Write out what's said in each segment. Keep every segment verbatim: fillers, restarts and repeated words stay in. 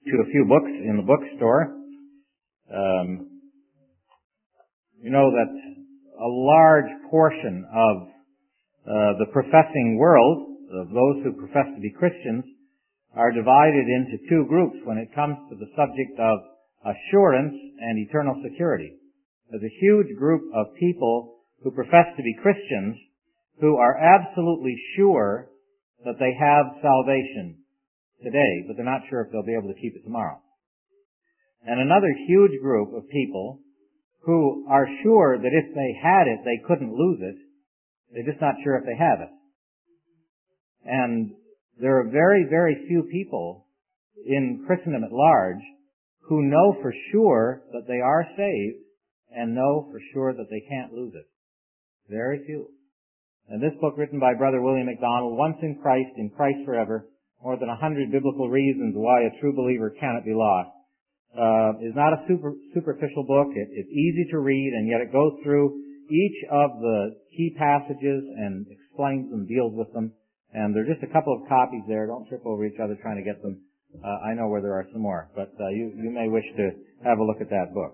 to a few books in the bookstore. Um, you know that a large portion of uh, the professing world, of those who profess to be Christians, are divided into two groups when it comes to the subject of assurance and eternal security. There's a huge group of people who profess to be Christians who are absolutely sure that they have salvation today, but they're not sure if they'll be able to keep it tomorrow. And another huge group of people who are sure that if they had it, they couldn't lose it. They're just not sure if they have it. And there are very, very few people in Christendom at large who know for sure that they are saved and know for sure that they can't lose it. Very few. And this book, written by Brother William MacDonald, Once in Christ, in Christ Forever, more than a hundred biblical reasons why a true believer cannot be lost, uh, is not a super, superficial book. It, it's easy to read, and yet it goes through each of the key passages and explains them, deals with them. And there are just a couple of copies there. Don't trip over each other trying to get them. Uh, I know where there are some more, but uh, you, you may wish to have a look at that book.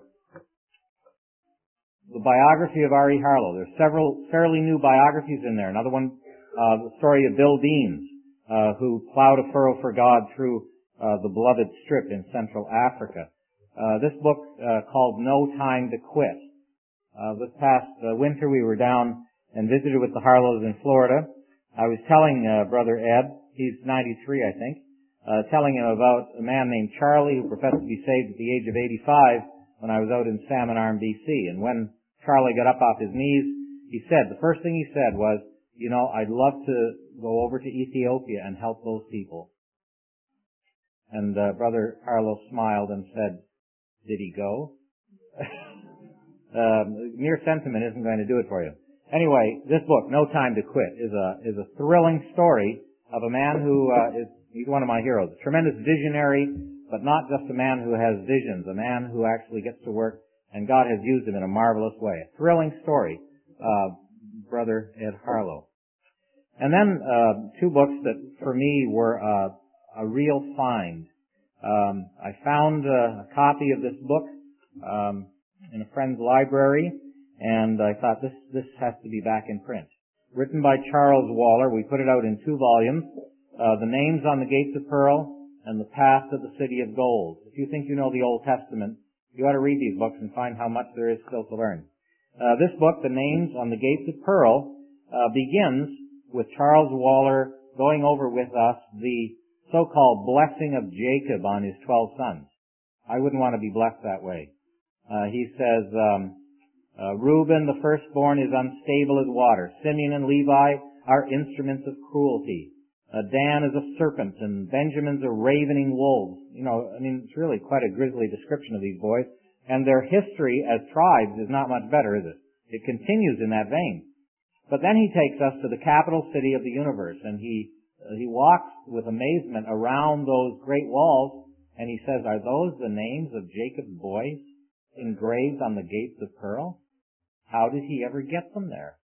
The biography of R E Harlow. There's several fairly new biographies in there. Another one, uh, the story of Bill Deans, uh, who plowed a furrow for God through uh, the Beloved Strip in Central Africa. Uh, this book uh, called No Time to Quit. Uh, this past uh, winter we were down and visited with the Harlows in Florida. I was telling uh, Brother Ed, he's ninety-three I think, uh, telling him about a man named Charlie who professed to be saved at the age of eighty-five when I was out in Salmon Arm, B C. And when Charlie got up off his knees, he said, the first thing he said was, you know, I'd love to go over to Ethiopia and help those people. And uh, Brother Harlow smiled and said, did he go? um, mere sentiment isn't going to do it for you. Anyway, this book, No Time to Quit, is a is a thrilling story of a man who uh, is he's one of my heroes, a tremendous visionary, but not just a man who has visions, a man who actually gets to work, and God has used him in a marvelous way. A thrilling story, uh, Brother Ed Harlow. And then uh, two books that for me were uh, a real find. Um, I found uh, a copy of this book um, in a friend's library. And I thought this this has to be back in print. Written by Charles Waller, we put it out in two volumes. Uh, the Names on the Gates of Pearl and The Path to the City of Gold. If you think you know the Old Testament, you ought to read these books and find how much there is still to learn. Uh, this book, The Names on the Gates of Pearl, uh, begins with Charles Waller going over with us the so-called blessing of Jacob on his twelve sons. I wouldn't want to be blessed that way. Uh, he says, um, Uh, Reuben, the firstborn, is unstable as water. Simeon and Levi are instruments of cruelty. Uh, Dan is a serpent, and Benjamin's a ravening wolves. You know, I mean, it's really quite a grisly description of these boys. And their history as tribes is not much better, is it? It continues in that vein. But then he takes us to the capital city of the universe, and he uh, he walks with amazement around those great walls, and he says, are those the names of Jacob's boys engraved on the gates of pearl? How did he ever get them there?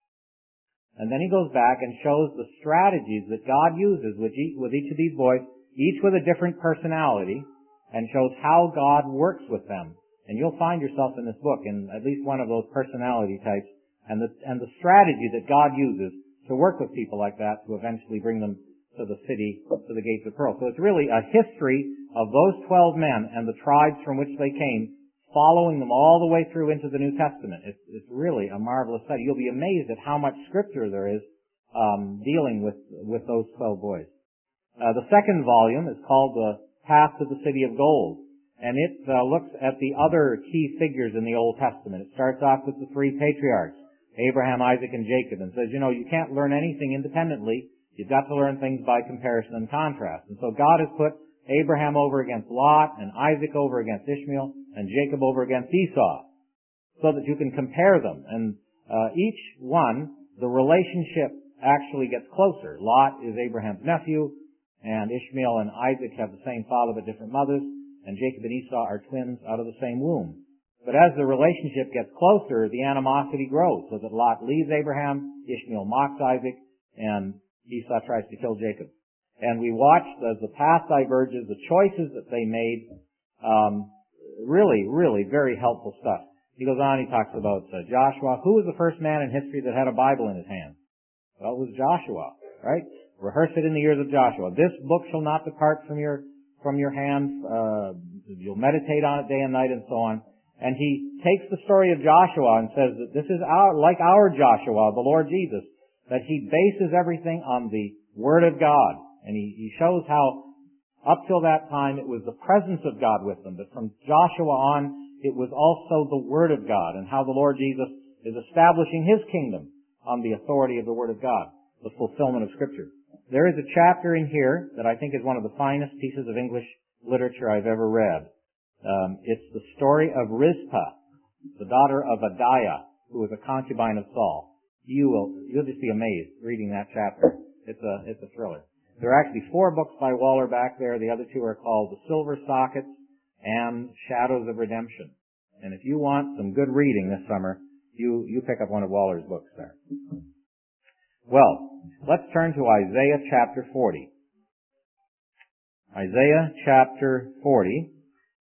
And then he goes back and shows the strategies that God uses with each, with each of these boys, each with a different personality, and shows how God works with them. And you'll find yourself in this book in at least one of those personality types, and the, and the strategy that God uses to work with people like that to eventually bring them to the city, to the gates of pearl. So it's really a history of those twelve men and the tribes from which they came, following them all the way through into the New Testament. It's, it's really a marvelous study. You'll be amazed at how much scripture there is um, dealing with with those twelve boys. Uh, the second volume is called The Path to the City of Gold, and it uh, looks at the other key figures in the Old Testament. It starts off with the three patriarchs, Abraham, Isaac, and Jacob, and says, you know, you can't learn anything independently. You've got to learn things by comparison and contrast. And so God has put Abraham over against Lot, and Isaac over against Ishmael, and Jacob over against Esau, so that you can compare them. And uh, each one, the relationship actually gets closer. Lot is Abraham's nephew, and Ishmael and Isaac have the same father but different mothers, and Jacob and Esau are twins out of the same womb. But as the relationship gets closer, the animosity grows, so that Lot leaves Abraham, Ishmael mocks Isaac, and Esau tries to kill Jacob. And we watched as the path diverges, the choices that they made, um, really, really very helpful stuff. He goes on, he talks about uh, Joshua. Who was the first man in history that had a Bible in his hand? Well, it was Joshua, right? Rehearse it in the ears of Joshua. This book shall not depart from your from your hands. Uh, you'll meditate on it day and night, and so on. And he takes the story of Joshua and says that this is our, like our Joshua, the Lord Jesus, that he bases everything on the Word of God. And he, he shows how up till that time it was the presence of God with them, but from Joshua on it was also the Word of God, and how the Lord Jesus is establishing His kingdom on the authority of the Word of God, the fulfillment of Scripture. There is a chapter in here that I think is one of the finest pieces of English literature I've ever read. Um, it's the story of Rizpah, the daughter of Adiah, who was a concubine of Saul. You will, you'll just be amazed reading that chapter. It's a, it's a thriller. There are actually four books by Waller back there. The other two are called The Silver Sockets and Shadows of Redemption. And if you want some good reading this summer, you, you pick up one of Waller's books there. Well, let's turn to Isaiah chapter forty. Isaiah chapter forty.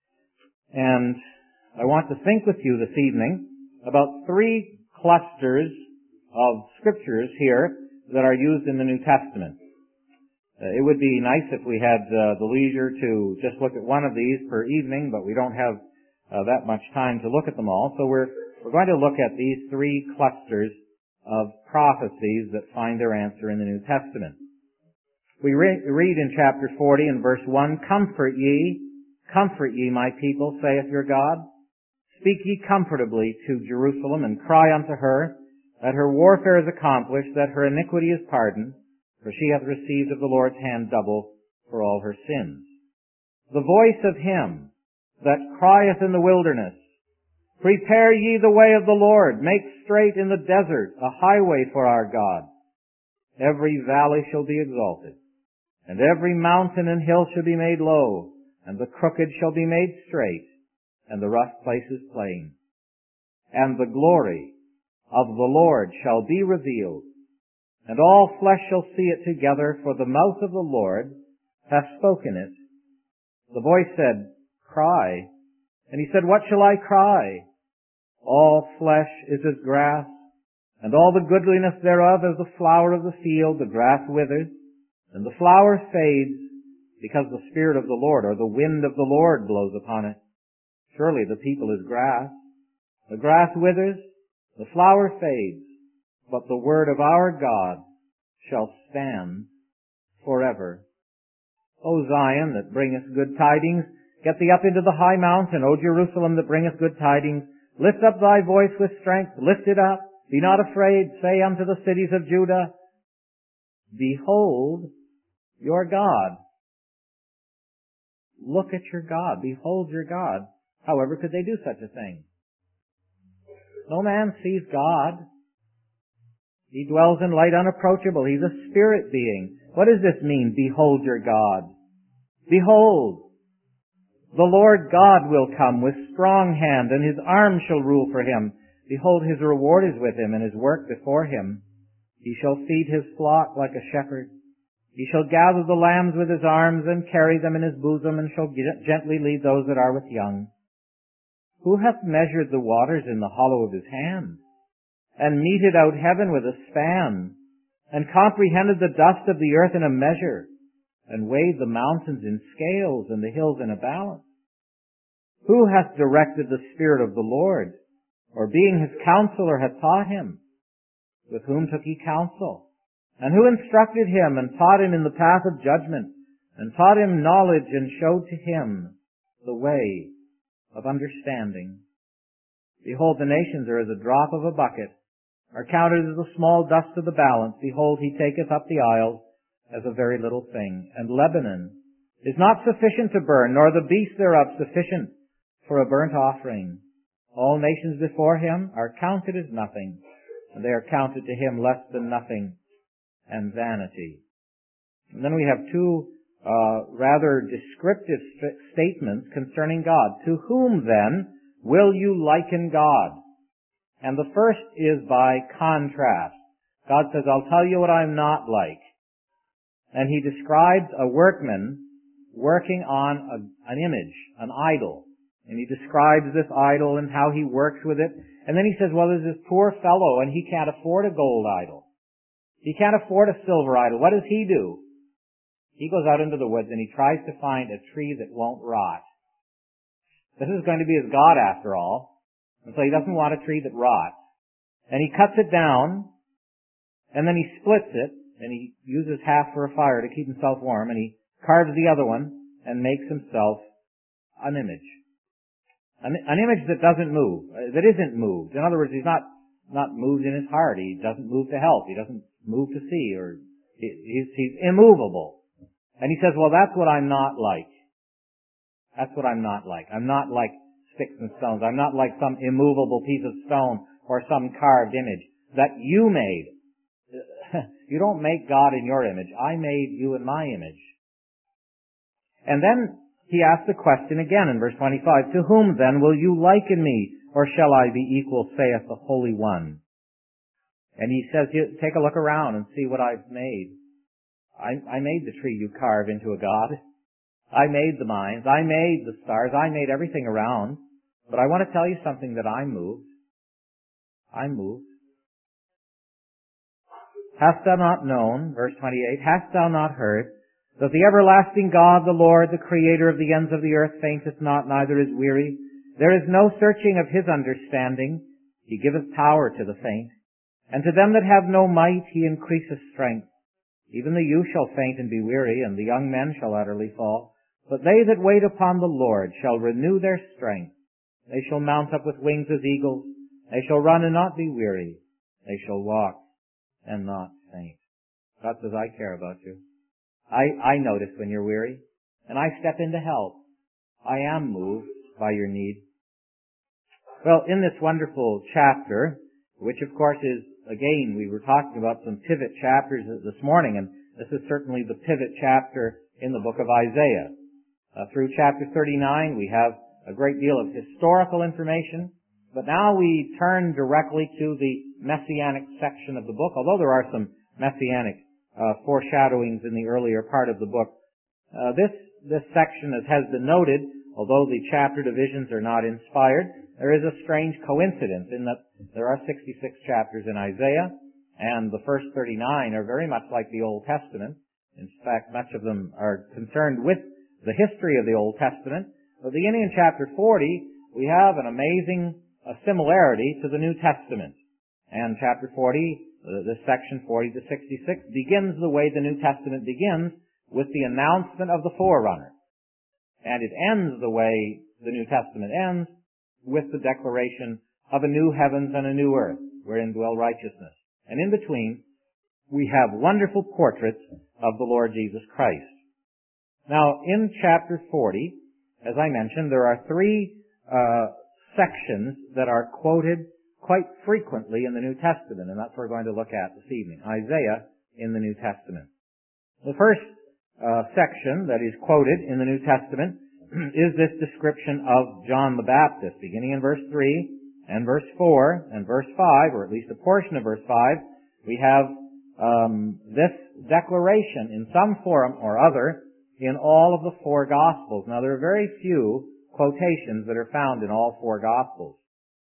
And I want to think with you this evening about three clusters of scriptures here that are used in the New Testament. Uh, it would be nice if we had uh, the leisure to just look at one of these per evening, but we don't have uh, that much time to look at them all. So we're we're going to look at these three clusters of prophecies that find their answer in the New Testament. We re- read in chapter forty and verse one, "Comfort ye, comfort ye, my people, saith your God. Speak ye comfortably to Jerusalem, and cry unto her, that her warfare is accomplished, that her iniquity is pardoned, for she hath received of the Lord's hand double for all her sins. The voice of him that crieth in the wilderness, Prepare ye the way of the Lord, make straight in the desert a highway for our God. Every valley shall be exalted, and every mountain and hill shall be made low, and the crooked shall be made straight, and the rough places plain. And the glory of the Lord shall be revealed, and all flesh shall see it together, for the mouth of the Lord hath spoken it." The voice said, "Cry." And he said, "What shall I cry? All flesh is as grass, and all the goodliness thereof as the flower of the field. The grass withers, and the flower fades, because the Spirit of the Lord, or the wind of the Lord, blows upon it. Surely the people is grass. The grass withers, the flower fades, but the word of our God shall stand forever. O Zion, that bringeth good tidings, get thee up into the high mountain. O Jerusalem, that bringeth good tidings, lift up thy voice with strength. Lift it up. Be not afraid. Say unto the cities of Judah, Behold your God. Look at your God. Behold your God. However could they do such a thing? No man sees God. He dwells in light unapproachable. He's a spirit being. What does this mean, behold your God? Behold, the Lord God will come with strong hand, and his arm shall rule for him. Behold, his reward is with him, and his work before him. He shall feed his flock like a shepherd. He shall gather the lambs with his arms, and carry them in his bosom, and shall gently lead those that are with young. Who hath measured the waters in the hollow of his hand, and meted out heaven with a span, and comprehended the dust of the earth in a measure, and weighed the mountains in scales, and the hills in a balance? Who hath directed the Spirit of the Lord, or being his counselor hath taught him? With whom took he counsel? And who instructed him, and taught him in the path of judgment, and taught him knowledge, and showed to him the way of understanding? Behold, the nations are as a drop of a bucket, are counted as the small dust of the balance. Behold, he taketh up the isles as a very little thing. And Lebanon is not sufficient to burn, nor the beast thereof sufficient for a burnt offering. All nations before him are counted as nothing, and they are counted to him less than nothing and vanity. And then we have two uh, rather descriptive st- statements concerning God. To whom then will you liken God? And the first is by contrast. God says, I'll tell you what I'm not like. And he describes a workman working on a, an image, an idol. And he describes this idol and how he works with it. And then he says, well, there's this poor fellow and he can't afford a gold idol. He can't afford a silver idol. What does he do? He goes out into the woods and he tries to find a tree that won't rot. This is going to be his God after all. And so he doesn't want a tree that rots. And he cuts it down, and then he splits it, and he uses half for a fire to keep himself warm, and he carves the other one and makes himself an image. An, an image that doesn't move, that isn't moved. In other words, he's not, not moved in his heart. He doesn't move to health. He doesn't move to see, or he, he's, he's immovable. And he says, well, that's what I'm not like. That's what I'm not like. I'm not like sticks and stones. I'm not like some immovable piece of stone or some carved image that you made. You don't make God in your image. I made you in my image. And then he asks the question again in verse twenty-five, to whom then will you liken me, or shall I be equal, saith the Holy One? And he says, take a look around and see what I've made. I, I made the tree you carve into a god. I made the mines. I made the stars. I made everything around. But I want to tell you something that I'm moved. I'm moved. Hast thou not known, verse twenty-eight, hast thou not heard, that the everlasting God, the Lord, the Creator of the ends of the earth, fainteth not, neither is weary? There is no searching of his understanding. He giveth power to the faint. And to them that have no might he increaseth strength. Even the youth shall faint and be weary, and the young men shall utterly fall. But they that wait upon the Lord shall renew their strength. They shall mount up with wings as eagles. They shall run and not be weary. They shall walk and not faint. God says, I care about you. I, I notice when you're weary, and I step in to help. I am moved by your need. Well, in this wonderful chapter, which of course is, again, we were talking about some pivot chapters this morning, and this is certainly the pivot chapter in the book of Isaiah. Uh, through chapter thirty-nine, we have a great deal of historical information, but now we turn directly to the messianic section of the book, although there are some messianic uh, foreshadowings in the earlier part of the book. Uh, this, this section, as has been noted, although the chapter divisions are not inspired, there is a strange coincidence in that there are sixty-six chapters in Isaiah, and the first thirty-nine are very much like the Old Testament. In fact, much of them are concerned with the history of the Old Testament. But beginning in chapter forty, we have an amazing uh, similarity to the New Testament. And chapter forty, uh, this section forty to sixty-six, begins the way the New Testament begins, with the announcement of the forerunner. And it ends the way the New Testament ends, with the declaration of a new heavens and a new earth, wherein dwell righteousness. And in between, we have wonderful portraits of the Lord Jesus Christ. Now, in chapter forty, as I mentioned, there are three uh, sections that are quoted quite frequently in the New Testament, and that's what we're going to look at this evening. Isaiah in the New Testament. The first uh, section that is quoted in the New Testament is this description of John the Baptist, beginning in verse three and verse four and verse five, or at least a portion of verse five. We have um, this declaration in some form or other in all of the four Gospels. Now, there are very few quotations that are found in all four Gospels.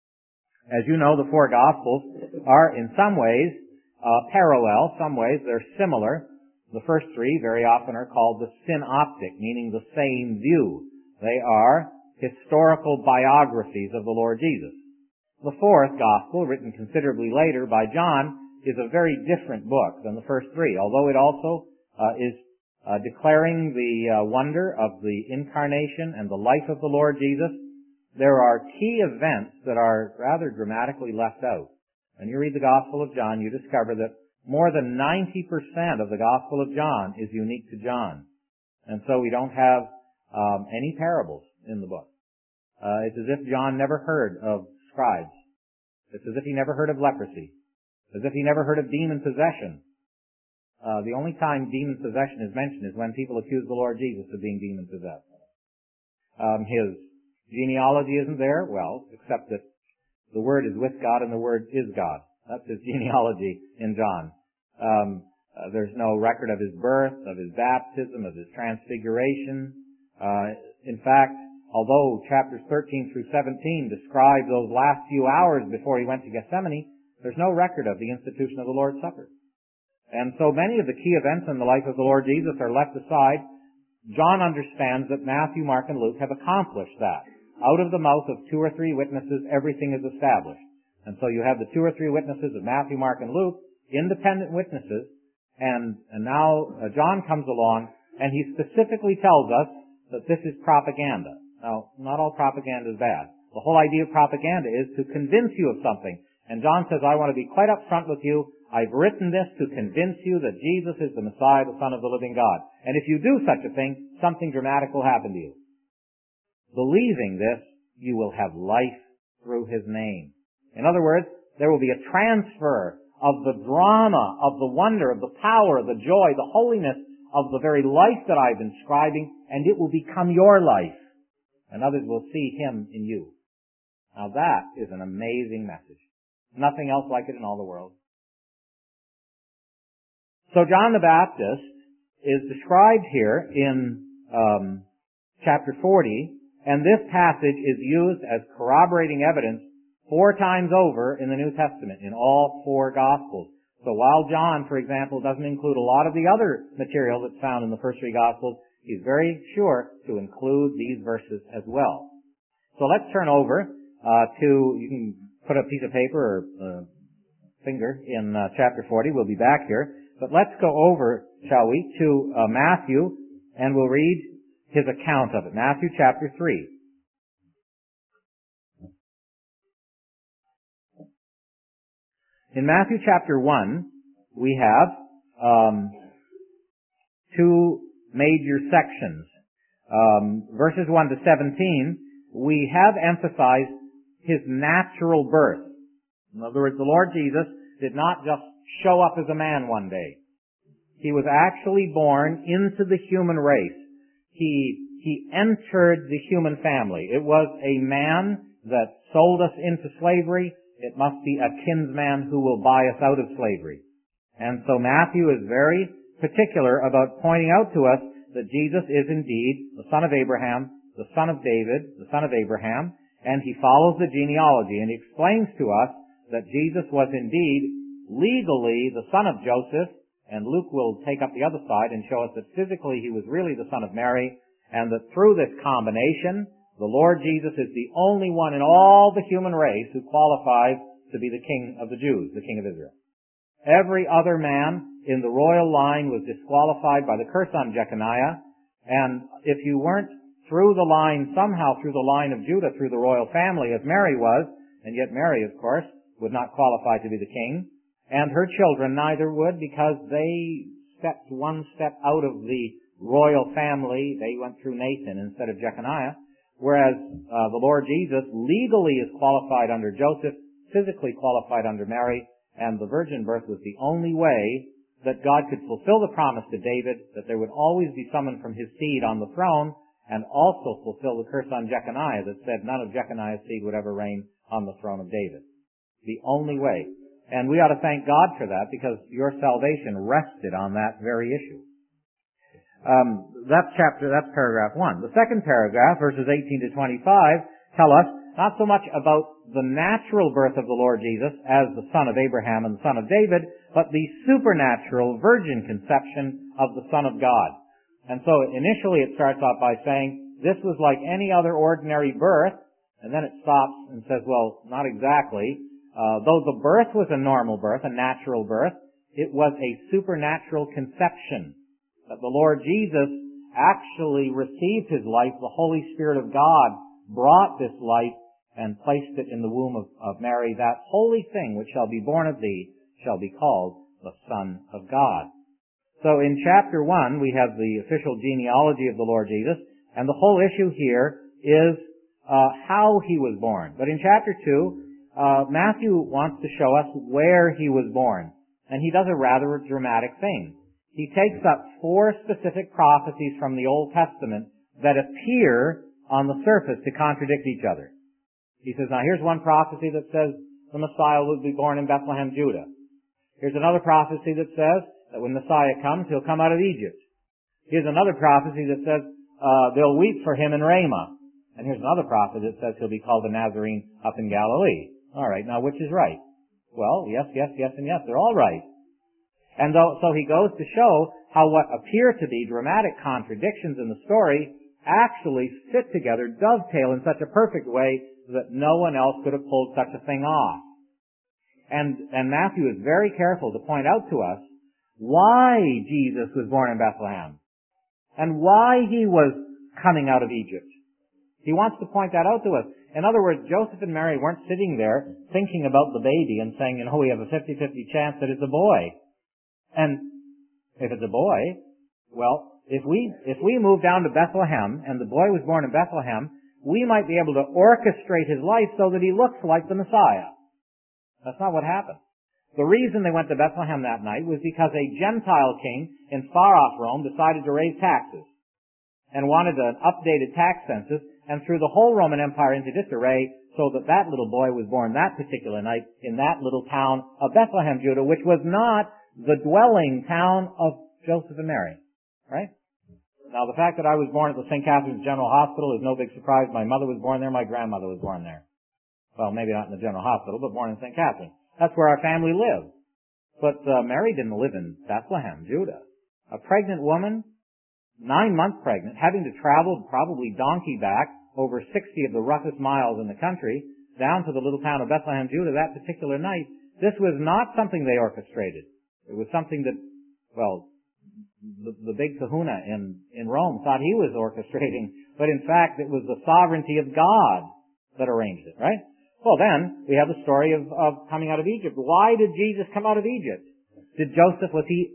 As you know, the four Gospels are in some ways uh, parallel, some ways they're similar. The first three very often are called the synoptic, meaning the same view. They are historical biographies of the Lord Jesus. The fourth Gospel, written considerably later by John, is a very different book than the first three, although it also uh, is uh, declaring the uh, wonder of the incarnation and the life of the Lord Jesus. There are key events that are rather dramatically left out. When you read the Gospel of John, you discover that more than ninety percent of the Gospel of John is unique to John. And so we don't have um, any parables in the book. Uh, it's as if John never heard of scribes. It's as if he never heard of leprosy. As if he never heard of demon possession. Uh, the only time demon possession is mentioned is when people accuse the Lord Jesus of being demon possessed. Um, his genealogy isn't there, well, except that the Word is with God and the Word is God. That's his genealogy in John. Um, Uh, there's no record of his birth, of his baptism, of his transfiguration. Uh, in fact, although chapters thirteen through seventeen describe those last few hours before he went to Gethsemane, there's no record of the institution of the Lord's Supper. And so many of the key events in the life of the Lord Jesus are left aside. John understands that Matthew, Mark, and Luke have accomplished that. Out of the mouth of two or three witnesses, everything is established. And so you have the two or three witnesses of Matthew, Mark, and Luke, independent witnesses, and, and now uh, John comes along, and he specifically tells us that this is propaganda. Now, not all propaganda is bad. The whole idea of propaganda is to convince you of something. And John says, I want to be quite upfront with you. I've written this to convince you that Jesus is the Messiah, the Son of the living God. And if you do such a thing, something dramatic will happen to you. Believing this, you will have life through His name. In other words, there will be a transfer of the drama, of the wonder, of the power, the joy, the holiness of the very life that I've been describing, and it will become your life. And others will see Him in you. Now that is an amazing message. Nothing else like it in all the world. So John the Baptist is described here in um, chapter forty, and this passage is used as corroborating evidence four times over in the New Testament, in all four Gospels. So while John, for example, doesn't include a lot of the other material that's found in the first three Gospels, he's very sure to include these verses as well. So let's turn over uh, to, you can put a piece of paper or uh, finger in uh, chapter forty. We'll be back here. But let's go over, shall we, to uh, Matthew, and we'll read his account of it. Matthew chapter three. In Matthew chapter one, we have um, two major sections. Um, verses one to seventeen, we have emphasized His natural birth. In other words, the Lord Jesus did not just show up as a man one day. He was actually born into the human race. He, he entered the human family. It was a man that sold us into slavery. It must be a kinsman who will buy us out of slavery. And so Matthew is very particular about pointing out to us that Jesus is indeed the son of Abraham, the son of David, the son of Abraham, and he follows the genealogy, and he explains to us that Jesus was indeed legally the son of Joseph, and Luke will take up the other side and show us that physically he was really the son of Mary, and that through this combination, the Lord Jesus is the only one in all the human race who qualifies to be the King of the Jews, the King of Israel. Every other man in the royal line was disqualified by the curse on Jeconiah, and if you weren't through the line, somehow through the line of Judah, through the royal family, as Mary was, and yet Mary, of course, would not qualify to be the king, and her children neither would, because they stepped one step out of the royal family. They went through Nathan instead of Jeconiah, whereas uh, the Lord Jesus legally is qualified under Joseph, physically qualified under Mary, and the virgin birth was the only way that God could fulfill the promise to David that there would always be someone from his seed on the throne, and also fulfill the curse on Jeconiah that said none of Jeconiah's seed would ever reign on the throne of David. The only way. And we ought to thank God for that, because your salvation rested on that very issue. Um, that's chapter, that's paragraph one. The second paragraph, verses eighteen to twenty-five, tell us not so much about the natural birth of the Lord Jesus as the son of Abraham and the son of David, but the supernatural virgin conception of the Son of God. And so initially it starts off by saying this was like any other ordinary birth, and then it stops and says, well, not exactly. Uh, though the birth was a normal birth, a natural birth, it was a supernatural conception. That the Lord Jesus actually received His life. The Holy Spirit of God brought this life and placed it in the womb of, of Mary. That holy thing which shall be born of thee shall be called the Son of God. So in chapter one, we have the official genealogy of the Lord Jesus, and the whole issue here is uh, how He was born. But in chapter two, uh, Matthew wants to show us where He was born, and he does a rather dramatic thing. He takes up four specific prophecies from the Old Testament that appear on the surface to contradict each other. He says, now here's one prophecy that says the Messiah would be born in Bethlehem, Judah. Here's another prophecy that says that when Messiah comes, he'll come out of Egypt. Here's another prophecy that says uh, they'll weep for him in Ramah. And here's another prophecy that says he'll be called a Nazarene up in Galilee. All right, now which is right? Well, yes, yes, yes, and yes. They're all right. And though, so he goes to show how what appear to be dramatic contradictions in the story actually fit together, dovetail in such a perfect way that no one else could have pulled such a thing off. And, and Matthew is very careful to point out to us why Jesus was born in Bethlehem and why he was coming out of Egypt. He wants to point that out to us. In other words, Joseph and Mary weren't sitting there thinking about the baby and saying, you know, we have a fifty-fifty chance that it's a boy. And if it's a boy, well, if we, if we move down to Bethlehem and the boy was born in Bethlehem, we might be able to orchestrate his life so that he looks like the Messiah. That's not what happened. The reason they went to Bethlehem that night was because a Gentile king in far-off Rome decided to raise taxes and wanted an updated tax census and threw the whole Roman Empire into disarray so that that little boy was born that particular night in that little town of Bethlehem, Judah, which was not the dwelling town of Joseph and Mary. Right? Now, the fact that I was born at the Saint Catherine's General Hospital is no big surprise. My mother was born there. My grandmother was born there. Well, maybe not in the General Hospital, but born in Saint Catherine. That's where our family lived. But uh, Mary didn't live in Bethlehem, Judah. A pregnant woman, nine months pregnant, having to travel probably donkey back over sixty of the roughest miles in the country down to the little town of Bethlehem, Judah that particular night. This was not something they orchestrated. It was something that, well, the, the big kahuna in, in Rome thought he was orchestrating, but in fact it was the sovereignty of God that arranged it, right? Well, then we have the story of, of coming out of Egypt. Why did Jesus come out of Egypt? Did Joseph, was he,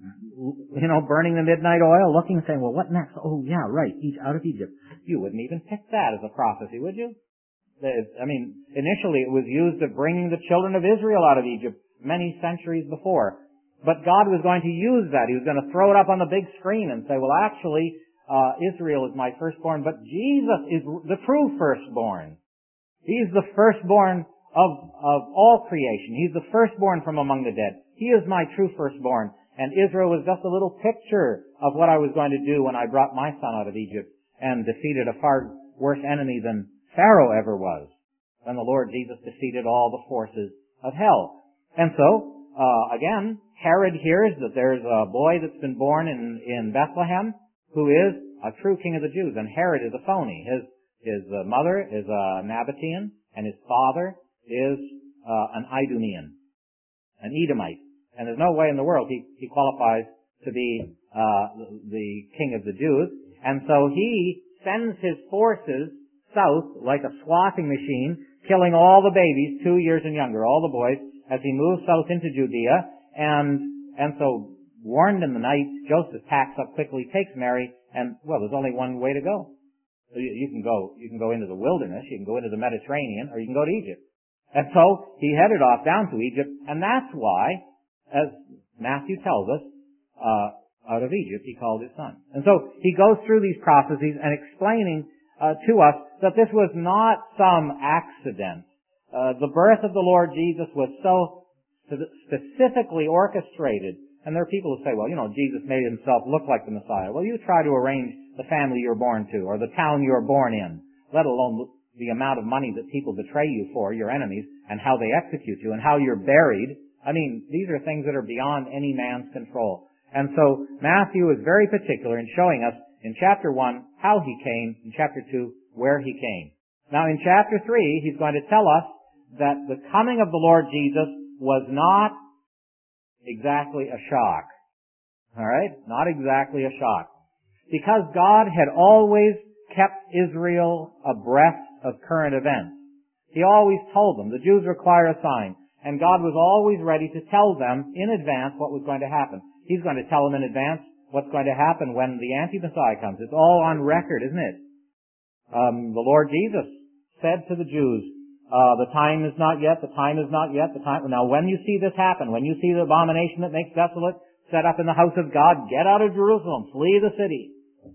you know, burning the midnight oil, looking and saying, well, what next? Oh, yeah, right, he's out of Egypt. You wouldn't even pick that as a prophecy, would you? I mean, initially it was used of bringing the children of Israel out of Egypt many centuries before. But God was going to use that. He was going to throw it up on the big screen and say, well, actually, uh, Israel is my firstborn, but Jesus is the true firstborn. He's the firstborn of, of all creation. He's the firstborn from among the dead. He is my true firstborn. And Israel was just a little picture of what I was going to do when I brought my son out of Egypt and defeated a far worse enemy than Pharaoh ever was. When the Lord Jesus defeated all the forces of hell. And so, uh, again, Herod hears that there's a boy that's been born in, in Bethlehem who is a true king of the Jews. And Herod is a phony. His, his uh, mother is a Nabatean and his father is uh, an Idumean, an Edomite. And there's no way in the world he, he qualifies to be uh, the, the king of the Jews. And so he sends his forces south like a swathing machine, killing all the babies two years and younger, all the boys, as he moves south into Judea. And and so, warned in the night, Joseph packs up quickly, takes Mary, and, well, there's only one way to go. You, you can go, you can go into the wilderness, you can go into the Mediterranean, or you can go to Egypt. And so, he headed off down to Egypt, and that's why, as Matthew tells us, uh, out of Egypt he called his son. And so, he goes through these prophecies and explaining uh, to us that this was not some accident. Uh, the birth of the Lord Jesus was so specifically orchestrated. And there are people who say, well, you know, Jesus made himself look like the Messiah. Well, you try to arrange the family you're born to or the town you're born in, let alone the amount of money that people betray you for, your enemies, and how they execute you and how you're buried. I mean, these are things that are beyond any man's control. And so Matthew is very particular in showing us in chapter one how he came, in chapter two where he came. Now in chapter three, he's going to tell us that the coming of the Lord Jesus was not exactly a shock. Alright? Not exactly a shock. Because God had always kept Israel abreast of current events. He always told them, the Jews require a sign. And God was always ready to tell them in advance what was going to happen. He's going to tell them in advance what's going to happen when the anti-Messiah comes. It's all on record, isn't it? Um, the Lord Jesus said to the Jews, Uh, the time is not yet, the time is not yet, the time... Now when you see this happen, when you see the abomination that makes desolate set up in the house of God, get out of Jerusalem, flee the city.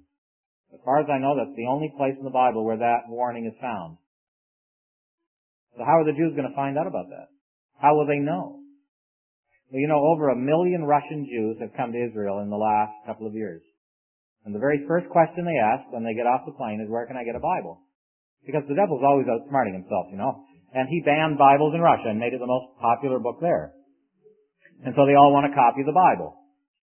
As far as I know, that's the only place in the Bible where that warning is found. So how are the Jews going to find out about that? How will they know? Well, you know, over a million Russian Jews have come to Israel in the last couple of years. And the very first question they ask when they get off the plane is, where can I get a Bible? Because the devil's always outsmarting himself, you know. And he banned Bibles in Russia and made it the most popular book there. And so they all want a copy of the Bible.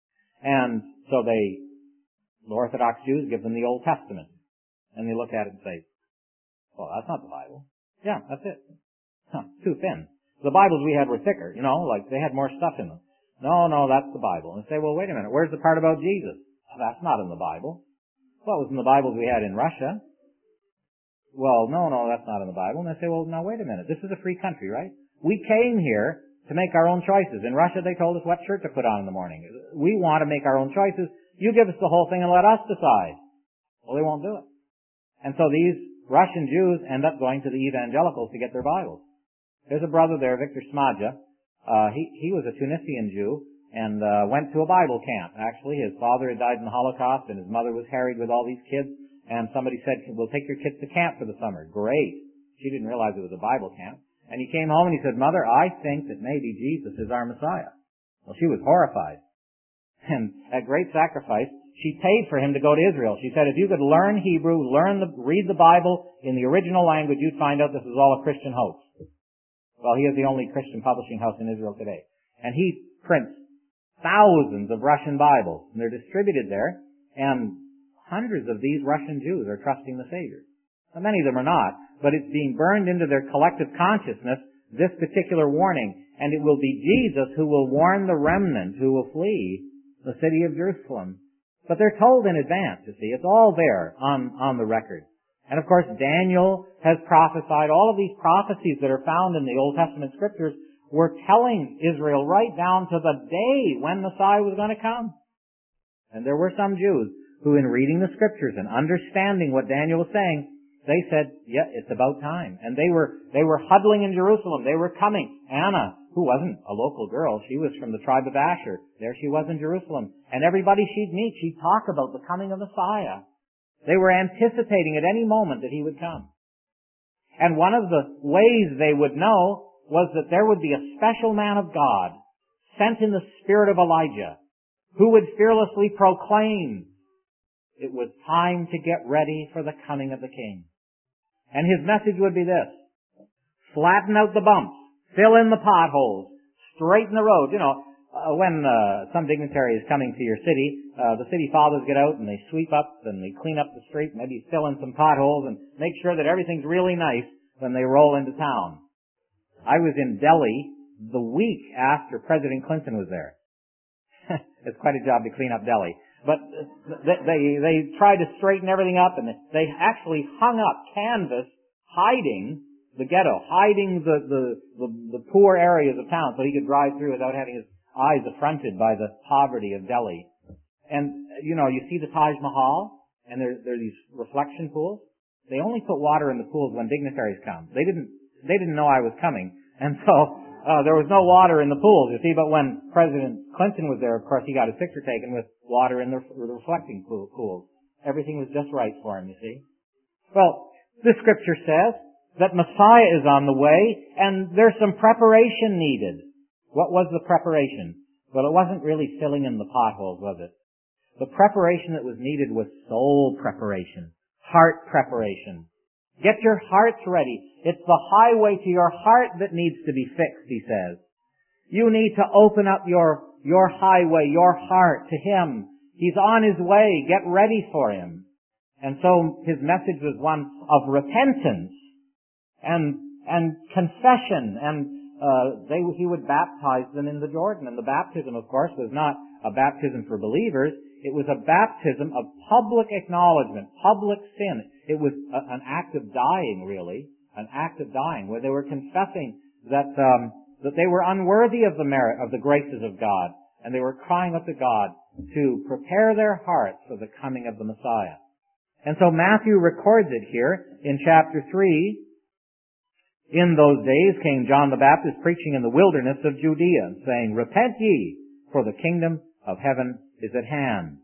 And so they, the Orthodox Jews give them the Old Testament. And they look at it and say, well, that's not the Bible. Yeah, that's it. Huh, too thin. The Bibles we had were thicker, you know, like they had more stuff in them. No, no, that's the Bible. And say, well, wait a minute, where's the part about Jesus? Oh, that's not in the Bible. Well, it was in the Bibles we had in Russia. Well, no, no, that's not in the Bible. And they say, well, now wait a minute, this is a free country, right? We came here to make our own choices. In Russia, they told us what shirt to put on in the morning. We want to make our own choices. You give us the whole thing and let us decide. Well, they won't do it. And so these Russian Jews end up going to the evangelicals to get their Bibles. There's a brother there, Victor Smadja. Uh, he, he was a Tunisian Jew and uh, went to a Bible camp. Actually, his father had died in the Holocaust and his mother was harried with all these kids. And somebody said, we'll take your kids to camp for the summer. Great. She didn't realize it was a Bible camp. And he came home and he said, Mother, I think that maybe Jesus is our Messiah. Well, she was horrified. And at great sacrifice, she paid for him to go to Israel. She said, if you could learn Hebrew, learn the, read the Bible in the original language, you'd find out this is all a Christian hoax. Well, he is the only Christian publishing house in Israel today. And he prints thousands of Russian Bibles. And they're distributed there. And hundreds of these Russian Jews are trusting the Savior. Now, many of them are not. But it's being burned into their collective consciousness, this particular warning. And it will be Jesus who will warn the remnant who will flee the city of Jerusalem. But they're told in advance, you see. It's all there on, on the record. And of course, Daniel has prophesied. All of these prophecies that are found in the Old Testament scriptures were telling Israel right down to the day when Messiah was going to come. And there were some Jews who, in reading the scriptures and understanding what Daniel was saying, they said, yeah, it's about time. And they were, they were huddling in Jerusalem. They were coming. Anna, who wasn't a local girl, she was from the tribe of Asher. There she was in Jerusalem. And everybody she'd meet, she'd talk about the coming of Messiah. They were anticipating at any moment that he would come. And one of the ways they would know was that there would be a special man of God sent in the spirit of Elijah who would fearlessly proclaim it was time to get ready for the coming of the King. And his message would be this: flatten out the bumps, fill in the potholes, straighten the road. You know, uh, when uh, some dignitary is coming to your city, uh, the city fathers get out and they sweep up and they clean up the street, maybe fill in some potholes and make sure that everything's really nice when they roll into town. I was in Delhi the week after President Clinton was there. It's quite a job to clean up Delhi. But they, they, they tried to straighten everything up, and they actually hung up canvas hiding the ghetto, hiding the, the, the, the poor areas of town so he could drive through without having his eyes affronted by the poverty of Delhi. And, you know, you see the Taj Mahal, and there, there are these reflection pools. They only put water in the pools when dignitaries come. They didn't, they didn't know I was coming. And so, uh, there was no water in the pools, you see, but when President Clinton was there, of course, he got his picture taken with water in the, the reflecting pool, pools. Everything was just right for him, you see. Well, the scripture says that Messiah is on the way, and there's some preparation needed. What was the preparation? Well, it wasn't really filling in the potholes, was it? The preparation that was needed was soul preparation, heart preparation. Get your hearts ready. It's the highway to your heart that needs to be fixed, he says. You need to open up your, your highway, your heart to him. He's on his way. Get ready for him. And so his message was one of repentance and, and confession. And, uh, they, he would baptize them in the Jordan. And the baptism, of course, was not a baptism for believers. It was a baptism of public acknowledgement, public sin. It was a, an act of dying, really, an act of dying, where they were confessing that um, that they were unworthy of the merit of the graces of God, and they were crying out to God to prepare their hearts for the coming of the Messiah. And so Matthew records it here in chapter three. In those days came John the Baptist preaching in the wilderness of Judea, saying, "Repent ye, for the kingdom of heaven is at hand."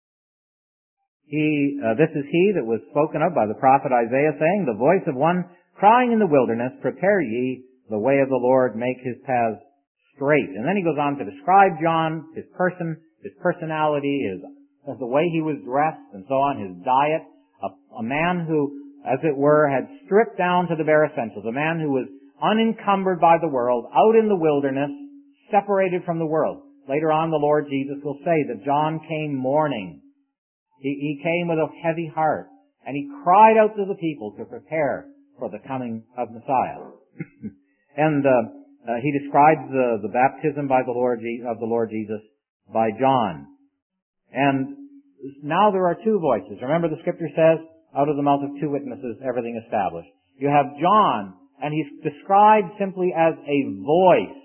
He, uh, this is he that was spoken of by the prophet Isaiah, saying, "The voice of one crying in the wilderness, prepare ye the way of the Lord, make his paths straight. And then he goes on to describe John, his person, his personality, his, the way he was dressed, and so on, his diet. A, a man who, as it were, had stripped down to the bare essentials. A man who was unencumbered by the world, out in the wilderness, separated from the world. Later on, the Lord Jesus will say that John came mourning. He, he came with a heavy heart, and he cried out to the people to prepare for the coming of Messiah. and uh, uh, he describes the, the baptism by the Lord Je- of the Lord Jesus by John. And now there are two voices. Remember, the Scripture says, out of the mouth of two witnesses, everything established. You have John, and he's described simply as a voice.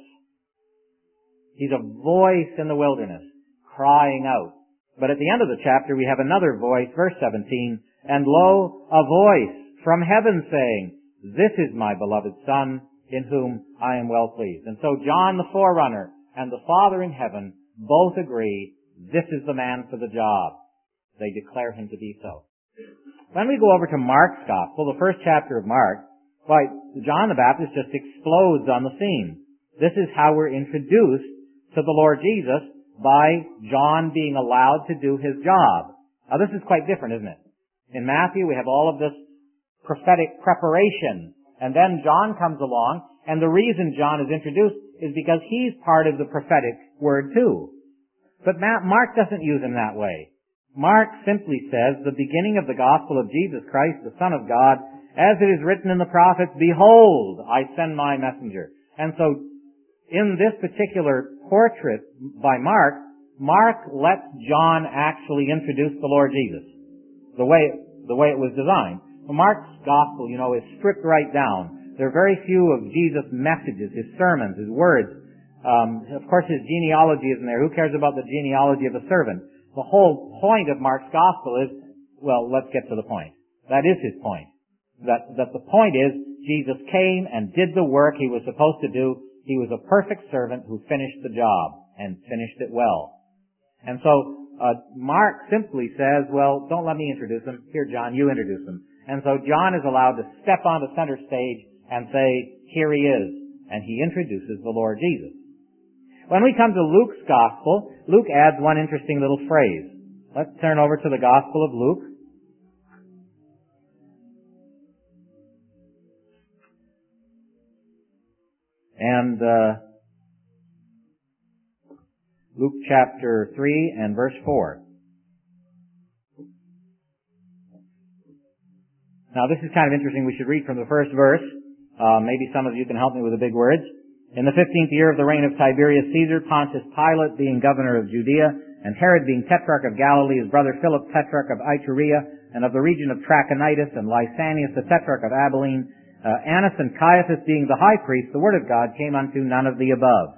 He's a voice in the wilderness, crying out. But at the end of the chapter, we have another voice, verse seventeen, and lo, a voice from heaven saying, this is my beloved Son, in whom I am well pleased. And so John the forerunner and the Father in heaven both agree, this is the man for the job. They declare him to be so. When we go over to Mark's Gospel, the first chapter of Mark, why, John the Baptist just explodes on the scene. This is how we're introduced to the Lord Jesus, by John being allowed to do his job. Now this is quite different, isn't it? In Matthew we have all of this prophetic preparation, and then John comes along, and the reason John is introduced is because he's part of the prophetic word too. But Mark doesn't use him that way. Mark simply says, the beginning of the gospel of Jesus Christ, the Son of God, as it is written in the prophets, behold, I send my messenger. And so, in this particular portrait by Mark, Mark lets John actually introduce the Lord Jesus, the way, the way it was designed. Well, Mark's gospel, you know, is stripped right down. There are very few of Jesus' messages, his sermons, his words. Um, of course, his genealogy isn't there. Who cares about the genealogy of a servant? The whole point of Mark's gospel is, well, let's get to the point. That is his point. That, that the point is, Jesus came and did the work he was supposed to do. He was a perfect servant who finished the job, and finished it well. And so, uh, Mark simply says, well, don't let me introduce him. Here, John, you introduce him. And so John is allowed to step on the center stage and say, here he is. And he introduces the Lord Jesus. When we come to Luke's Gospel, Luke adds one interesting little phrase. Let's turn over to the Gospel of Luke. And uh, Luke chapter three and verse four. Now this is kind of interesting. We should read from the first verse. Uh, maybe some of you can help me with the big words. In the fifteenth year of the reign of Tiberius Caesar, Pontius Pilate being governor of Judea, and Herod being tetrarch of Galilee, his brother Philip tetrarch of Iturea, and of the region of Trachonitis, and Lysanias the tetrarch of Abilene, uh, Annas and Caiaphas being the high priest, the word of God came unto none of the above.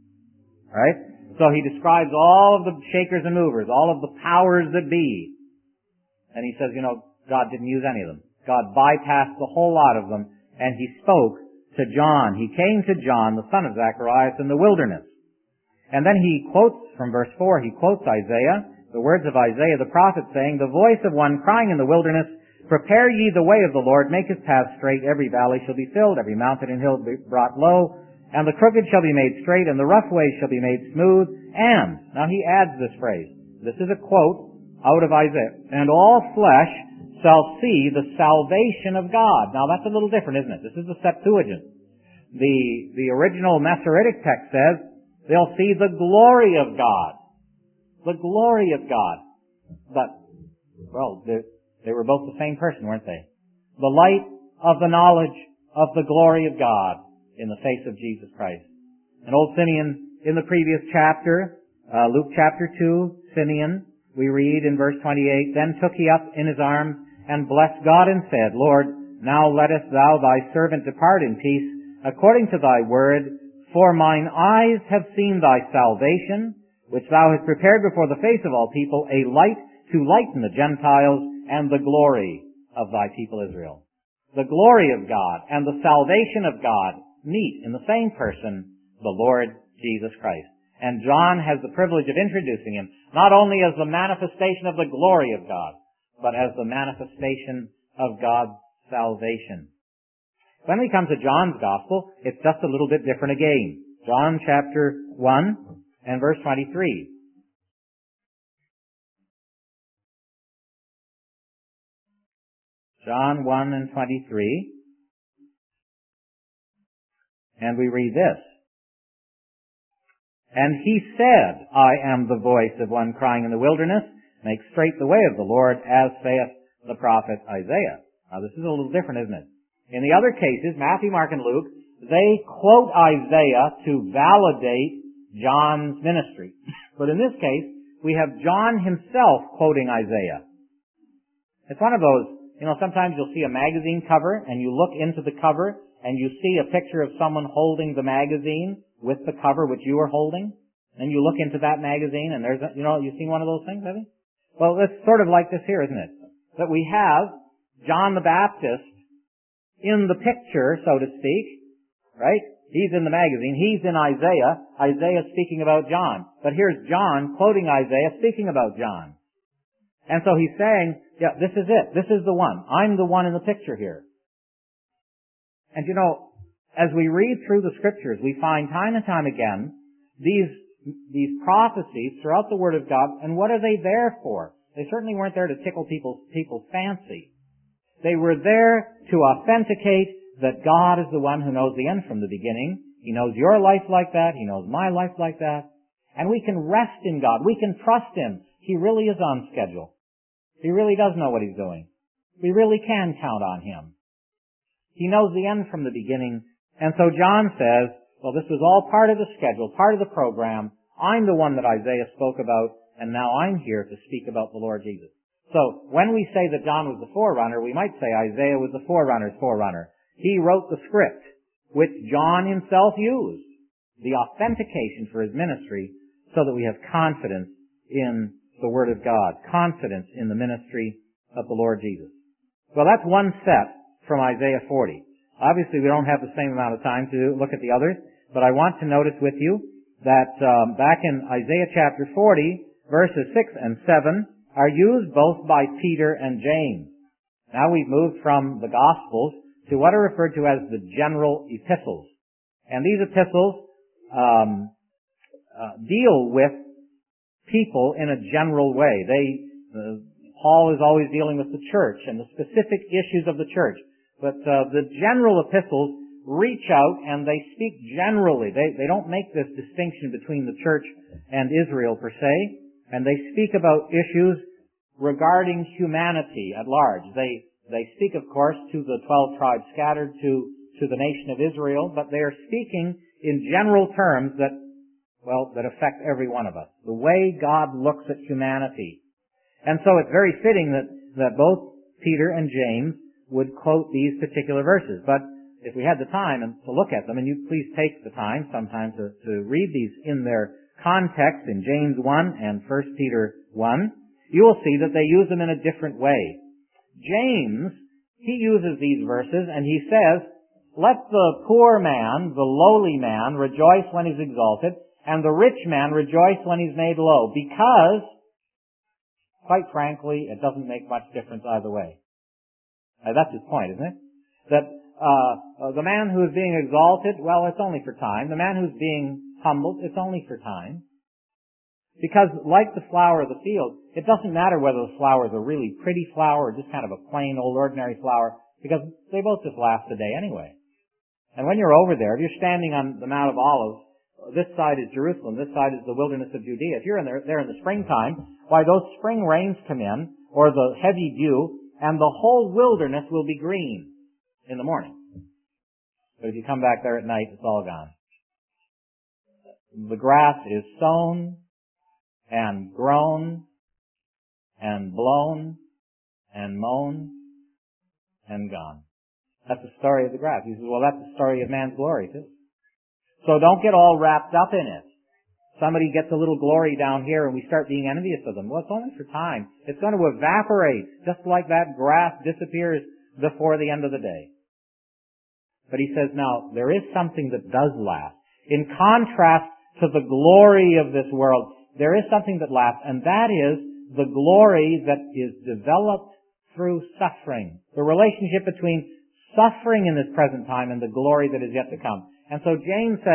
Right? So he describes all of the shakers and movers, all of the powers that be. And he says, you know, God didn't use any of them. God bypassed the whole lot of them, and he spoke to John. He came to John, the son of Zacharias, in the wilderness. And then he quotes from verse four, he quotes Isaiah, the words of Isaiah the prophet, saying, the voice of one crying in the wilderness, prepare ye the way of the Lord, make his path straight, every valley shall be filled, every mountain and hill be brought low, and the crooked shall be made straight, and the rough ways shall be made smooth, and, now he adds this phrase, this is a quote out of Isaiah, and all flesh shall see the salvation of God. Now that's a little different, isn't it? This is the Septuagint. The, the original Masoretic text says, they'll see the glory of God. The glory of God. But, well, they were both the same person, weren't they? The light of the knowledge of the glory of God in the face of Jesus Christ. And old Simeon, in the previous chapter, uh, Luke chapter two, Simeon, we read in verse twenty-eight, then took he up in his arms and blessed God and said, Lord, now lettest thou thy servant depart in peace, according to thy word, for mine eyes have seen thy salvation, which thou hast prepared before the face of all people, a light to lighten the Gentiles, and the glory of thy people Israel. The glory of God and the salvation of God meet in the same person, the Lord Jesus Christ. And John has the privilege of introducing him, not only as the manifestation of the glory of God, but as the manifestation of God's salvation. When we come to John's Gospel, it's just a little bit different again. John chapter one and verse twenty-three. John one and twenty-three. And we read this. And he said, I am the voice of one crying in the wilderness, make straight the way of the Lord, as saith the prophet Isaiah. Now this is a little different, isn't it? In the other cases, Matthew, Mark, and Luke, they quote Isaiah to validate John's ministry. But in this case, we have John himself quoting Isaiah. It's one of those, you know, sometimes you'll see a magazine cover and you look into the cover and you see a picture of someone holding the magazine with the cover which you are holding. And you look into that magazine and there's, a, you know, you've seen one of those things, have you? Well, it's sort of like this here, isn't it? That we have John the Baptist in the picture, so to speak, right? He's in the magazine. He's in Isaiah. Isaiah speaking about John. But here's John quoting Isaiah speaking about John. And so he's saying, yeah, this is it. This is the one. I'm the one in the picture here. And you know, as we read through the scriptures, we find time and time again these, these prophecies throughout the Word of God. And what are they there for? They certainly weren't there to tickle people's, people's fancy. They were there to authenticate that God is the one who knows the end from the beginning. He knows your life like that. He knows my life like that. And we can rest in God. We can trust Him. He really is on schedule. He really does know what He's doing. We really can count on Him. He knows the end from the beginning. And so John says, well, this was all part of the schedule, part of the program. I'm the one that Isaiah spoke about, and now I'm here to speak about the Lord Jesus. So when we say that John was the forerunner, we might say Isaiah was the forerunner's forerunner. He wrote the script, which John himself used, the authentication for his ministry, so that we have confidence in the Word of God, confidence in the ministry of the Lord Jesus. Well, that's one set from Isaiah forty. Obviously, we don't have the same amount of time to look at the others, but I want to notice with you that um, back in Isaiah chapter forty, verses six and seven, are used both by Peter and James. Now we've moved from the Gospels to what are referred to as the general epistles. And these epistles um, uh, deal with people in a general way. They, uh, Paul is always dealing with the church and the specific issues of the church. But uh, the general epistles reach out and they speak generally. They, they don't make this distinction between the church and Israel per se. And they speak about issues regarding humanity at large. They they speak, of course, to the twelve tribes scattered to, to the nation of Israel, but they are speaking in general terms that, well, that affect every one of us. The way God looks at humanity. And so it's very fitting that, that both Peter and James would quote these particular verses. But if we had the time and to look at them, and you please take the time sometime to, to read these in their context in James one and First Peter one, you will see that they use them in a different way. James, he uses these verses and he says, let the poor man, the lowly man, rejoice when he's exalted, and the rich man rejoice when he's made low, because, quite frankly, it doesn't make much difference either way. Uh, that's his point, isn't it? That uh, uh, the man who is being exalted, well, it's only for time. The man who's being humbled, it's only for time. Because like the flower of the field, it doesn't matter whether the flower is a really pretty flower or just kind of a plain old ordinary flower, because they both just last a day anyway. And when you're over there, if you're standing on the Mount of Olives, this side is Jerusalem, this side is the wilderness of Judea. If you're in there, there in the springtime, why those spring rains come in, or the heavy dew, and the whole wilderness will be green in the morning. But if you come back there at night, it's all gone. The grass is sown, and grown, and blown, and mown, and gone. That's the story of the grass. He says, well, that's the story of man's glory, too. So don't get all wrapped up in it. Somebody gets a little glory down here and we start being envious of them. Well, it's only for time. It's going to evaporate, just like that grass disappears before the end of the day. But he says, now, there is something that does last. In contrast to the glory of this world, there is something that lasts, and that is the glory that is developed through suffering. The relationship between suffering in this present time and the glory that is yet to come. And so James says,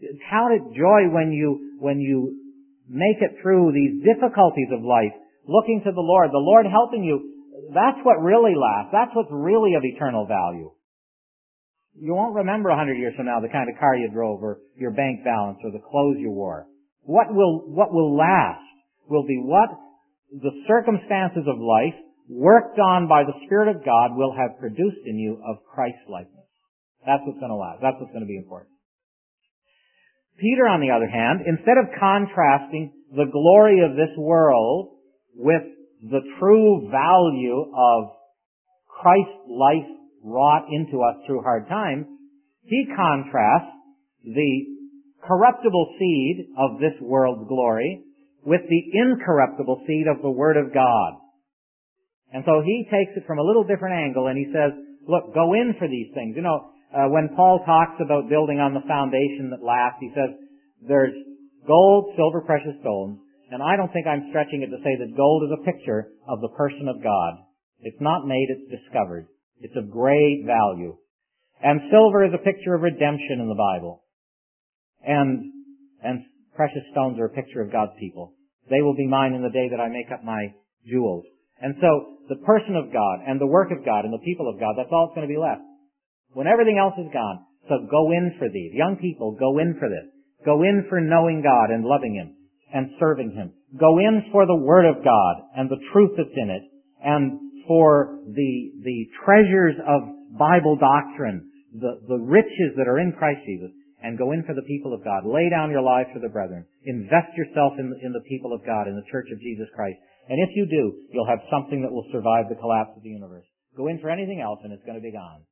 Count it joy when you, when you make it through these difficulties of life, looking to the Lord, the Lord helping you. That's what really lasts. That's what's really of eternal value. You won't remember a hundred years from now the kind of car you drove or your bank balance or the clothes you wore. What will, what will last will be what the circumstances of life, worked on by the Spirit of God, will have produced in you of Christ-likeness. That's what's going to last. That's what's going to be important. Peter, on the other hand, instead of contrasting the glory of this world with the true value of Christ's life wrought into us through hard times, he contrasts the corruptible seed of this world's glory with the incorruptible seed of the Word of God. And so he takes it from a little different angle and he says, look, go in for these things. You know, uh, when Paul talks about building on the foundation that lasts, he says there's gold, silver, precious stones, and I don't think I'm stretching it to say that gold is a picture of the person of God. It's not made, it's discovered. It's of great value. And silver is a picture of redemption in the Bible. And, and precious stones are a picture of God's people. They will be mine in the day that I make up my jewels. And so, the person of God and the work of God and the people of God, that's all that's going to be left. When everything else is gone. So go in for these. Young people, go in for this. Go in for knowing God and loving Him and serving Him. Go in for the Word of God and the truth that's in it, and for the, the treasures of Bible doctrine, the, the riches that are in Christ Jesus, and go in for the people of God. Lay down your lives for the brethren. Invest yourself in, in the people of God, in the Church of Jesus Christ. And if you do, you'll have something that will survive the collapse of the universe. Go in for anything else and it's going to be gone.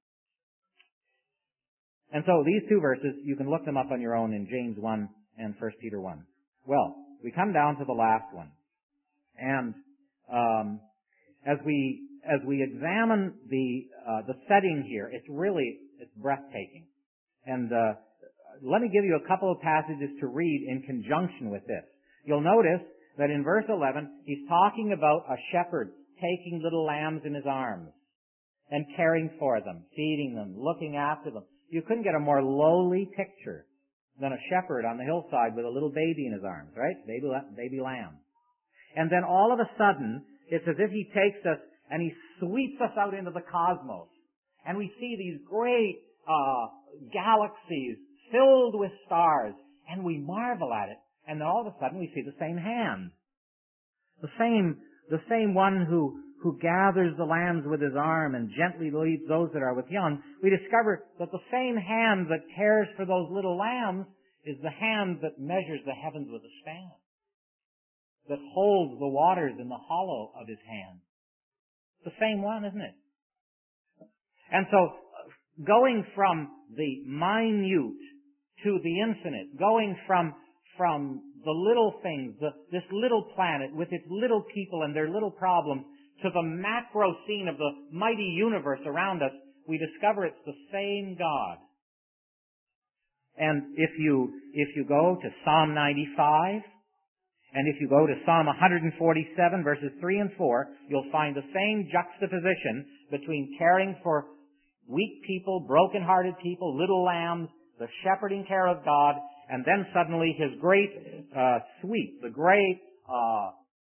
And so these two verses, you can look them up on your own in James one and First Peter one. Well, we come down to the last one. And um, as we as we examine the uh, the setting here, it's really it's breathtaking. And uh, let me give you a couple of passages to read in conjunction with this. You'll notice that in verse eleven, he's talking about a shepherd taking little lambs in his arms and caring for them, feeding them, looking after them. You couldn't get a more lowly picture than a shepherd on the hillside with a little baby in his arms, right? Baby, baby lamb. And then all of a sudden, it's as if he takes us and he sweeps us out into the cosmos. And we see these great uh, galaxies filled with stars, and we marvel at it. And then all of a sudden we see the same hand. The same, the same one who, who gathers the lambs with his arm and gently leads those that are with young. We discover that the same hand that cares for those little lambs is the hand that measures the heavens with a span, that holds the waters in the hollow of his hand. It's the same one, isn't it? And so, going from the minute to the infinite, going from from the little things, the, this little planet with its little people and their little problems, to the macro scene of the mighty universe around us, we discover it's the same God. And if you if you go to Psalm ninety-five, and if you go to Psalm one forty-seven, verses three and four, you'll find the same juxtaposition between caring for weak people, broken-hearted people, little lambs, the shepherding care of God, and then suddenly His great uh, sweep, the great uh,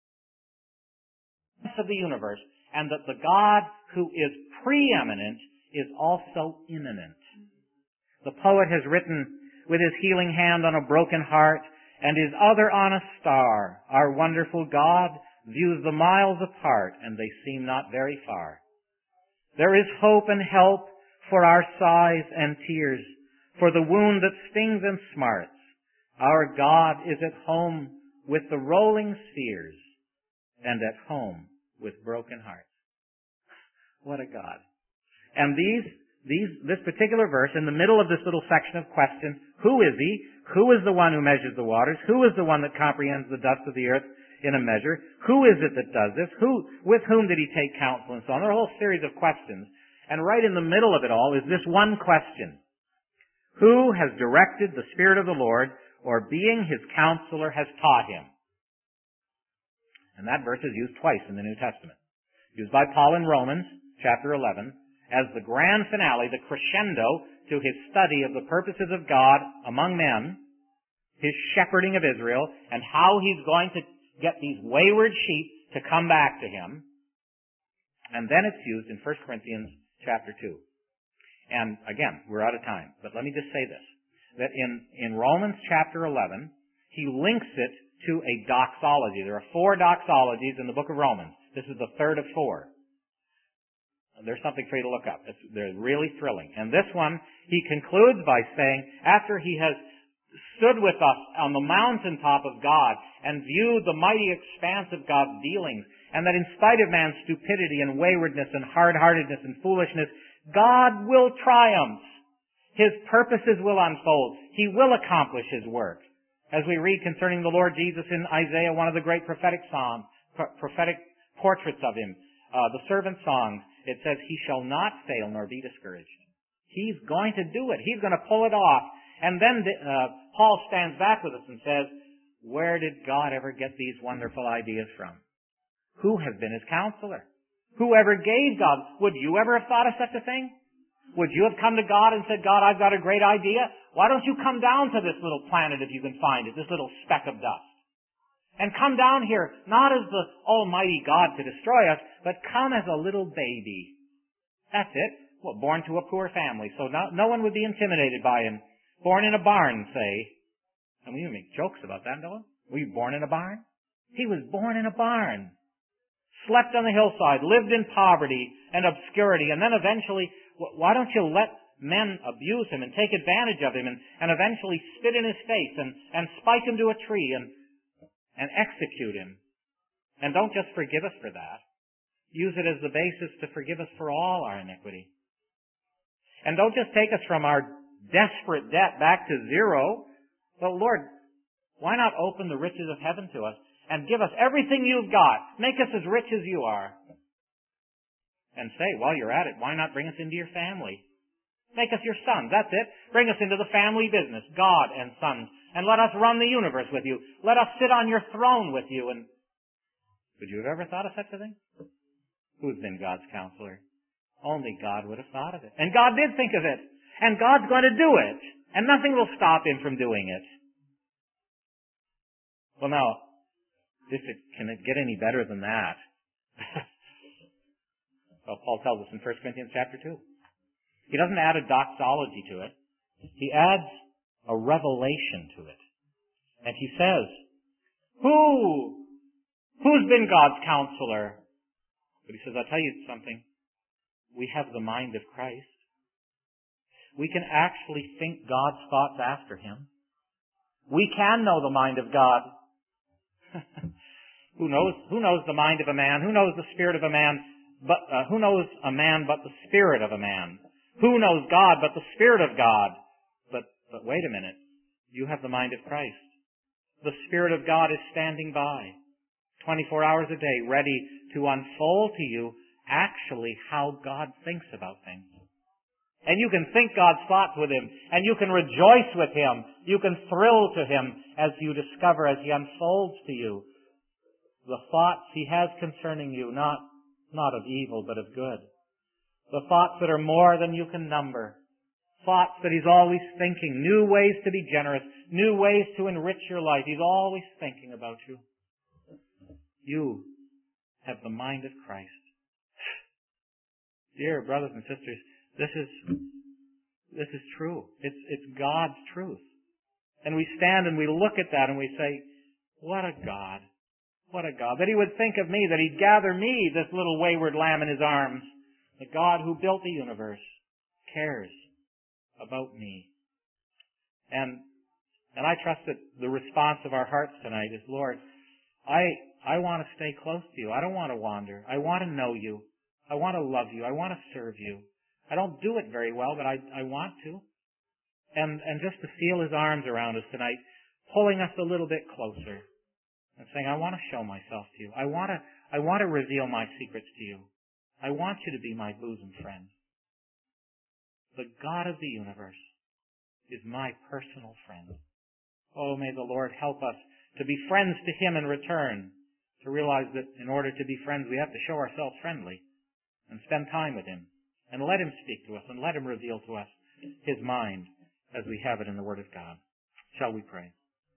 of the universe, and that the God who is preeminent is also immanent. The poet has written, with His healing hand on a broken heart, and His other on a star, our wonderful God views the miles apart, and they seem not very far. There is hope and help for our sighs and tears, for the wound that stings and smarts. Our God is at home with the rolling spheres, and at home with broken hearts. What a God. And these, these, this particular verse, in the middle of this little section of questions, who is He? Who is the one who measures the waters? Who is the one that comprehends the dust of the earth in a measure? Who is it that does this? Who, with whom did He take counsel? And so on. There are a whole series of questions. And right in the middle of it all is this one question. Who has directed the Spirit of the Lord, or being His counselor has taught Him? And that verse is used twice in the New Testament. Used by Paul in Romans, chapter eleven, as the grand finale, the crescendo to his study of the purposes of God among men, his shepherding of Israel, and how he's going to get these wayward sheep to come back to him. And then it's used in First Corinthians chapter two. And again, we're out of time, but let me just say this, that in, in Romans chapter eleven, he links it to a doxology. There are four doxologies in the book of Romans. This is the third of four. There's something for you to look up. It's, they're really thrilling. And this one, he concludes by saying, after he has stood with us on the mountaintop of God and viewed the mighty expanse of God's dealings, and that in spite of man's stupidity and waywardness and hard-heartedness and foolishness, God will triumph. His purposes will unfold. He will accomplish His work. As we read concerning the Lord Jesus in Isaiah, one of the great prophetic psalms, prophetic portraits of Him, uh, the servant songs, it says, He shall not fail nor be discouraged. He's going to do it. He's going to pull it off. And then uh, Paul stands back with us and says, where did God ever get these wonderful ideas from? Who has been His counselor? Whoever gave God? Would you ever have thought of such a thing? Would you have come to God and said, God, I've got a great idea. Why don't you come down to this little planet if you can find it, this little speck of dust? And come down here, not as the Almighty God to destroy us, but come as a little baby. That's it. Well, born to a poor family, so no, no one would be intimidated by him. Born in a barn, say. And we even make jokes about that, don't we? Were you born in a barn? He was born in a barn. Slept on the hillside, lived in poverty and obscurity, and then eventually, why don't you let men abuse him and take advantage of him and, and eventually spit in his face and, and spike him to a tree and, and execute him? And don't just forgive us for that. Use it as the basis to forgive us for all our iniquity. And don't just take us from our desperate debt back to zero, but Lord, why not open the riches of heaven to us and give us everything you've got? Make us as rich as you are. And say, while you're at it, why not bring us into your family? Make us your sons. That's it. Bring us into the family business, God and sons. And let us run the universe with you. Let us sit on your throne with you. And would you have ever thought of such a thing? Who's been God's counselor? Only God would have thought of it. And God did think of it. And God's going to do it. And nothing will stop Him from doing it. Well, now, if it, can it get any better than that? Well, Paul tells us in First Corinthians chapter two. He doesn't add a doxology to it. He adds a revelation to it. And he says, Who? Who's been God's counselor? But he says, I'll tell you something. We have the mind of Christ. We can actually think God's thoughts after Him. We can know the mind of God. Who knows, who knows the mind of a man? Who knows the spirit of a man? But uh, who knows a man but the spirit of a man? Who knows God but the Spirit of God? But but wait a minute. You have the mind of Christ. The Spirit of God is standing by, twenty-four hours a day, ready to unfold to you actually how God thinks about things. And you can think God's thoughts with Him, and you can rejoice with Him. You can thrill to Him as you discover, as He unfolds to you the thoughts He has concerning you, not, not of evil, but of good. The thoughts that are more than you can number. Thoughts that He's always thinking. New ways to be generous. New ways to enrich your life. He's always thinking about you. You have the mind of Christ. Dear brothers and sisters, this is, this is true. It's, it's God's truth. And we stand and we look at that and we say, what a God. What a God. That He would think of me, that He'd gather me, this little wayward lamb, in His arms. The God who built the universe cares about me. And, and I trust that the response of our hearts tonight is, Lord, I, I want to stay close to You. I don't want to wander. I want to know You. I want to love You. I want to serve You. I don't do it very well, but I, I want to. And, and just to feel His arms around us tonight, pulling us a little bit closer and saying, I want to show myself to You. I want to, I want to reveal my secrets to You. I want You to be my bosom friend. The God of the universe is my personal friend. Oh, may the Lord help us to be friends to Him in return, to realize that in order to be friends, we have to show ourselves friendly and spend time with Him and let Him speak to us and let Him reveal to us His mind as we have it in the Word of God. Shall we pray?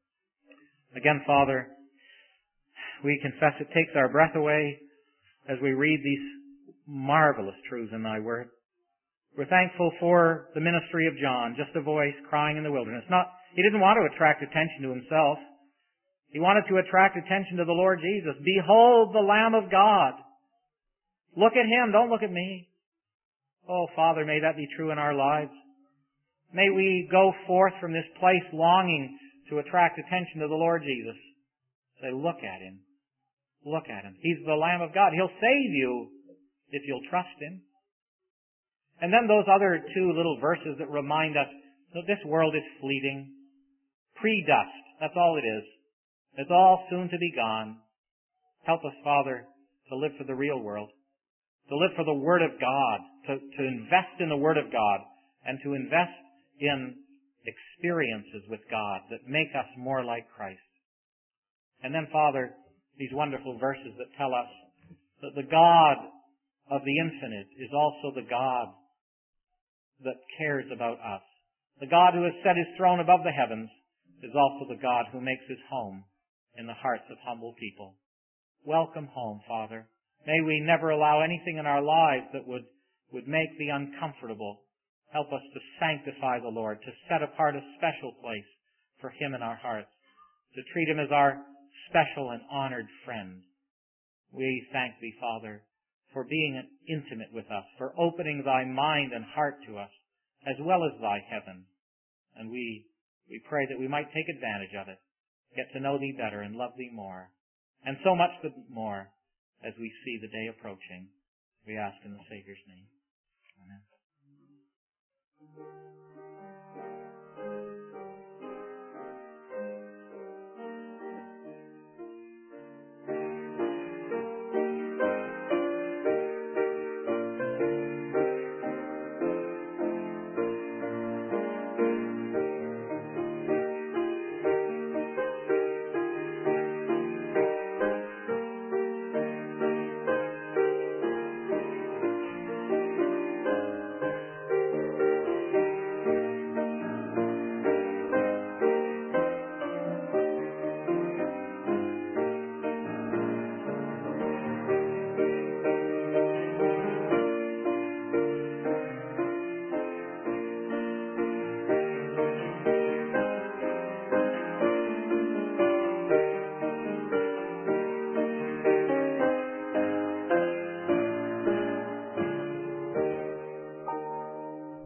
Again, Father, we confess it takes our breath away as we read these marvelous truths in Thy Word. We're thankful for the ministry of John, just a voice crying in the wilderness. Not, he didn't want to attract attention to himself. He wanted to attract attention to the Lord Jesus. Behold the Lamb of God. Look at Him, don't look at me. Oh, Father, may that be true in our lives. May we go forth from this place longing to attract attention to the Lord Jesus. Say, look at Him. Look at Him. He's the Lamb of God. He'll save you if you'll trust Him. And then those other two little verses that remind us that this world is fleeting. Pre-dust. That's all it is. It's all soon to be gone. Help us, Father, to live for the real world. To live for the Word of God. To, to invest in the Word of God. And to invest in experiences with God that make us more like Christ. And then, Father, these wonderful verses that tell us that the God of the infinite is also the God that cares about us. The God who has set His throne above the heavens is also the God who makes His home in the hearts of humble people. Welcome home, Father. May we never allow anything in our lives that would, would make the uncomfortable. Help us to sanctify the Lord, to set apart a special place for Him in our hearts, to treat Him as our special and honored friend. We thank Thee, Father, for being intimate with us, for opening Thy mind and heart to us, as well as Thy heaven. And we, we pray that we might take advantage of it, get to know Thee better and love Thee more, and so much the more as we see the day approaching. We ask in the Savior's name.